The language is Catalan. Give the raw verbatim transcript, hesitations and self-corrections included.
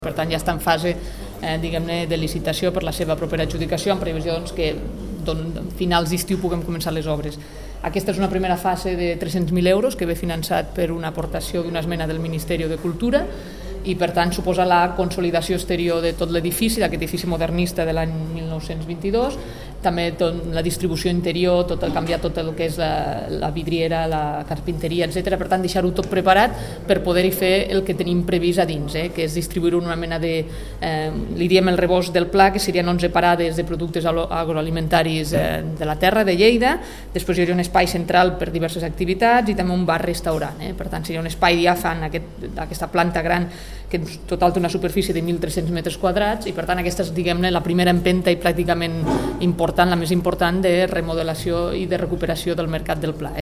Per tant, ja està en fase eh, diguem-ne de licitació per la seva propera adjudicació, amb previsió doncs, que a finals d'estiu puguem començar les obres. Aquesta és una primera fase de tres-cents mil euros que ve finançat per una aportació d'una esmena del Ministeri de Cultura i per tant suposa la consolidació exterior de tot l'edifici, d'aquest edifici modernista de l'any mil nou-cents vint-i-dos, també tot, la distribució interior, tot el canviar tot el que és la, la vidriera, la carpinteria, etcètera. Per tant, deixar-ho tot preparat per poder-hi fer el que tenim previst a dins, eh? que és distribuir una mena de, eh, li diem el rebost del pla, que serien onze parades de productes agroalimentaris eh, de la terra, de Lleida. Després hi hauria un espai central per diverses activitats i també un bar-restaurant. Eh? Per tant, seria un espai diàfan, aquest, aquesta planta gran, que en total té una superfície de mil tres-cents metres quadrats i per tant aquesta és, diguem-ne, la primera empenta i pràcticament important, la més important de remodelació i de recuperació del mercat del Pla.